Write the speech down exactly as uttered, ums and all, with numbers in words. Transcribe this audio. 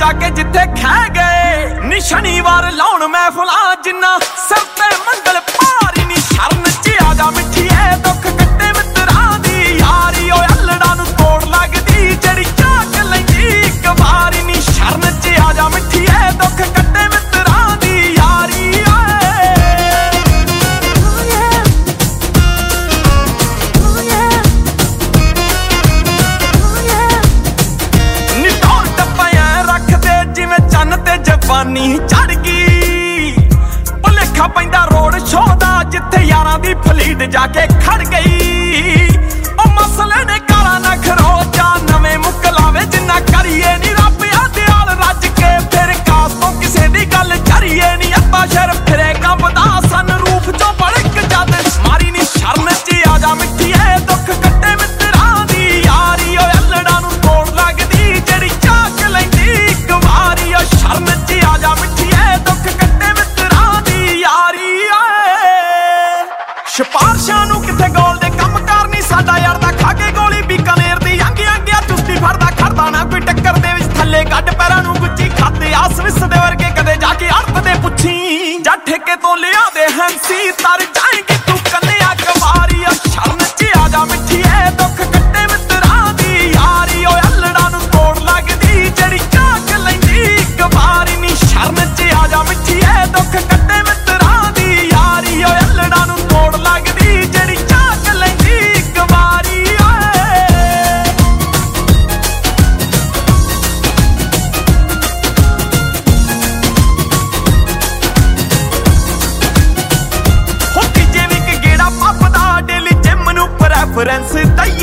जाके जिथे खै गए नी शनिवार लाउण महफिलां जिन्ना सिर ते मंगल भारी नी शरण च आजा मिठिए दुख कट्टे मित्रां दी यारी ओ अल्लड़ा नूं तोड़ लगदी जड़ी झाक लैंदी इक वारी नी शरण च आजा मिठिए दुख कट्टे मित्रां दी यारी जवानी चढ़ गई भुलेखा पैंदा रोड शो दा जिथे यारां दी फलीट जाके खड़ गई ओ मसले ने काला ना खरोचा नवे मुकलावे जिन्ना करिए नी रब आदियाल रज के फिर कास तो किसे दी गल चरिए नी अब्बा शर फिरे कंबदा सन रूप चो बड़क जद मारी नी शरण च आजा मिठिए दुख कट्टे मित्रां दी यारी ओ अल्लड़ा नूं तोड़ लगदी जड़ी झाक लैंदी इक वारी ओ शरण च आजा मिठिए दुख कट्टे मित्रां दी यारी सिफारशां नूं किथे गोल दे कम करनी साडा यार दा खा के गोली बीकानेर दी अंग अंगिया चुस्ती फड़दा खड़दा ना कोई टक्कर दे विच थल्ले गड्ड पैरां नूं गुच्ची खाते आस विस दे वर्गे कदे जाके अर्थ दे पुछी जा ठेके तो लिया दे हंसी तर जाएगी तू कन्या कवारी ओ शरण च आजा मिठिए दुख कट्टे मित्रां दी यारी ओ अल्लड़ा नूं तोड़ लगदी जड़ी झाक लैंदी इक वारी नी शरण च आजा मिठिए दुख कट्टे मित्रां दी यारी ओ अल्लड़ा नूं तोड़ लगदी जड़ी झाक लैंदी इक वारी हो तीजे वीक गेड़ा पपदा डेली जिम नूं प्रेफरेंस दई